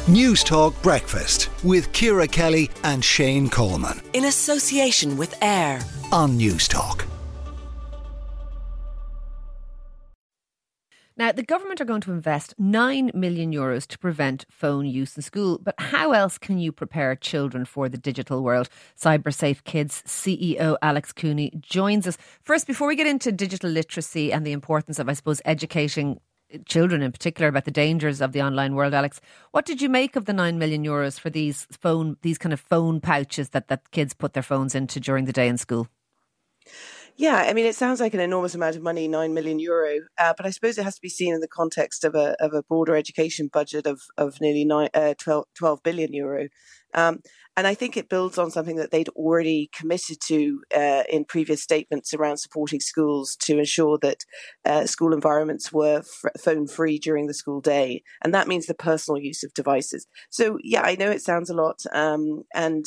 News Talk Breakfast with Ciara Kelly and Shane Coleman. In association with AIR On News Talk. Now, the government are going to invest €9 million to prevent phone use in school. But how else can you prepare children for the digital world? CyberSafe Kids CEO Alex Cooney joins us. First, before we get into digital literacy and the importance of, I suppose, educating children in particular about the dangers of the online world, Alex, what did you make of the €9 million for these kind of phone pouches that kids put their phones into during the day in school? Yeah, I mean, it sounds like an enormous amount of money, €9 million, but I suppose it has to be seen in the context of a broader education budget of nearly €12 billion. And I think it builds on something that they'd already committed to in previous statements around supporting schools to ensure that school environments were phone-free during the school day. And that means the personal use of devices. So, yeah, I know it sounds a lot. And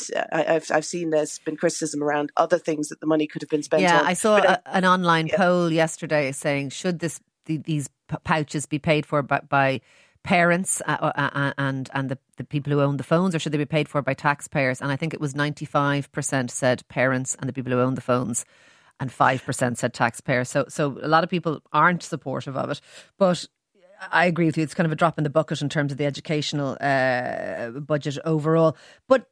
I've seen there's been criticism around other things that the money could have been spent on. Yeah, I saw an online poll yesterday saying, should these pouches be paid for by parents and the people who own the phones, or should they be paid for by taxpayers? And I think it was 95% said parents and the people who own the phones, and 5% said taxpayers. So a lot of people aren't supportive of it. But I agree with you, it's kind of a drop in the bucket in terms of the educational budget overall. But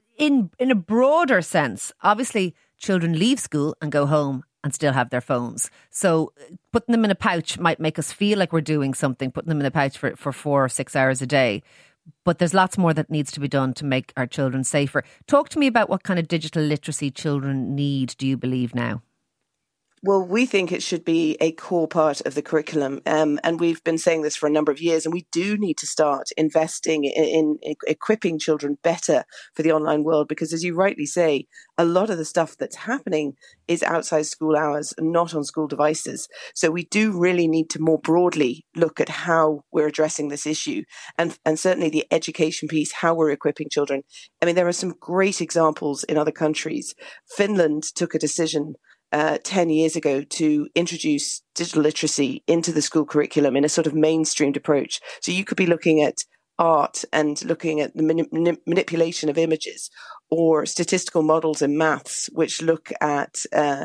in a broader sense, obviously children leave school and go home and still have their phones. So putting them in a pouch might make us feel like we're doing something, putting them in a pouch for 4 or 6 hours a day. But there's lots more that needs to be done to make our children safer. Talk to me about what kind of digital literacy children need, do you believe now? Well, we think it should be a core part of the curriculum. And we've been saying this for a number of years. And we do need to start investing in equipping children better for the online world. Because as you rightly say, a lot of the stuff that's happening is outside school hours and not on school devices. So we do really need to more broadly look at how we're addressing this issue. And certainly the education piece, how we're equipping children. I mean, there are some great examples in other countries. Finland took a decision 10 years ago to introduce digital literacy into the school curriculum in a sort of mainstreamed approach. So you could be looking at art and looking at the manipulation of images, or statistical models in maths, which look at,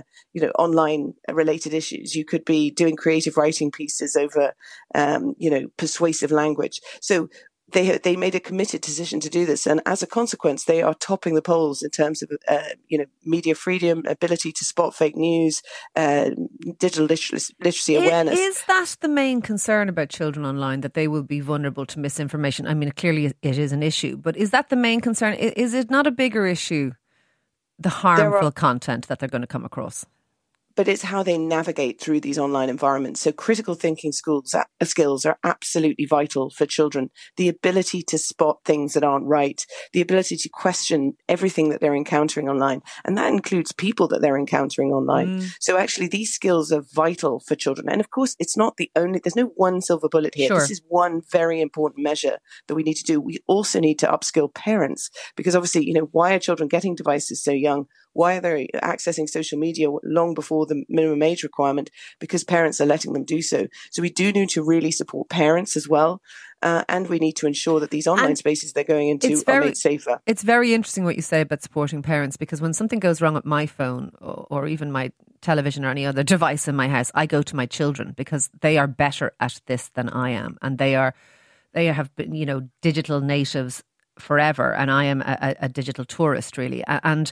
online related issues. You could be doing creative writing pieces over, persuasive language. So they made a committed decision to do this, and as a consequence, they are topping the polls in terms of media freedom, ability to spot fake news, digital literacy awareness. Is that the main concern about children online, that they will be vulnerable to misinformation? I mean, clearly it is an issue, but is that the main concern? Is it not a bigger issue, the harmful content that they're going to come across? But it's how they navigate through these online environments. So critical thinking skills are absolutely vital for children. The ability to spot things that aren't right, the ability to question everything that they're encountering online. And that includes people that they're encountering online. So actually these skills are vital for children. And of course, it's not there's no one silver bullet here. Sure. This is one very important measure that we need to do. We also need to upskill parents, because obviously, why are children getting devices so young? Why are they accessing social media long before the minimum age requirement? Because parents are letting them do so. So we do need to really support parents as well. And we need to ensure that these online spaces they're going into are made safer. It's very interesting what you say about supporting parents, because when something goes wrong with my phone or even my television or any other device in my house, I go to my children, because they are better at this than I am. And they have been, digital natives forever. And I am a digital tourist, really. And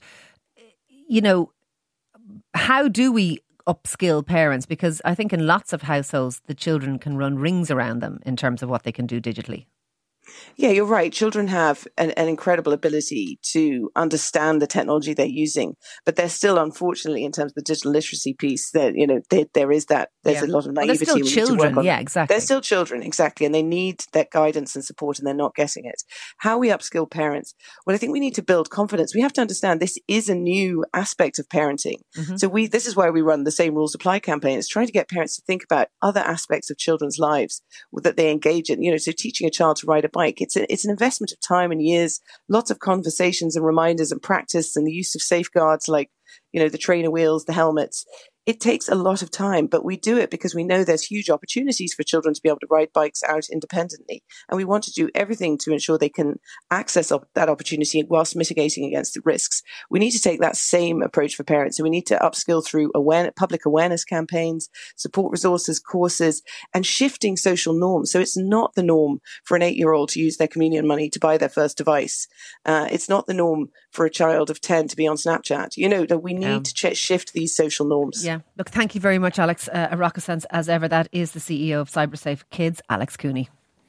how do we upskill parents? Because I think in lots of households, the children can run rings around them in terms of what they can do digitally. Yeah, you're right. Children have an incredible ability to understand the technology they're using, but they're still, unfortunately, in terms of the digital literacy piece, that there is that there's a lot of naivety. They're still children. Yeah, exactly. They're still children, exactly, and they need that guidance and support, and they're not getting it. How we upskill parents? Well, I think we need to build confidence. We have to understand this is a new aspect of parenting. Mm-hmm. So this is why we run the Same Rules Apply campaign. It's trying to get parents to think about other aspects of children's lives that they engage in. So teaching a child to ride a bike. It's an investment of time and years, lots of conversations and reminders and practice, and the use of safeguards like, the trainer wheels, the helmets. It takes a lot of time, but we do it because we know there's huge opportunities for children to be able to ride bikes out independently. And we want to do everything to ensure they can access that opportunity whilst mitigating against the risks. We need to take that same approach for parents. So we need to upskill through public awareness campaigns, support resources, courses, and shifting social norms. So it's not the norm for an 8-year-old to use their communion money to buy their first device. It's not the norm for a child of 10 to be on Snapchat. That we need to shift these social norms. Yeah. Look, thank you very much, Alex. A rocket sense as ever. That is the CEO of CyberSafe Kids, Alex Cooney.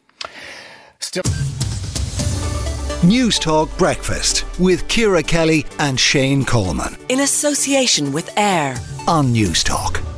News Talk Breakfast with Ciara Kelly and Shane Coleman In association with AIR on News Talk.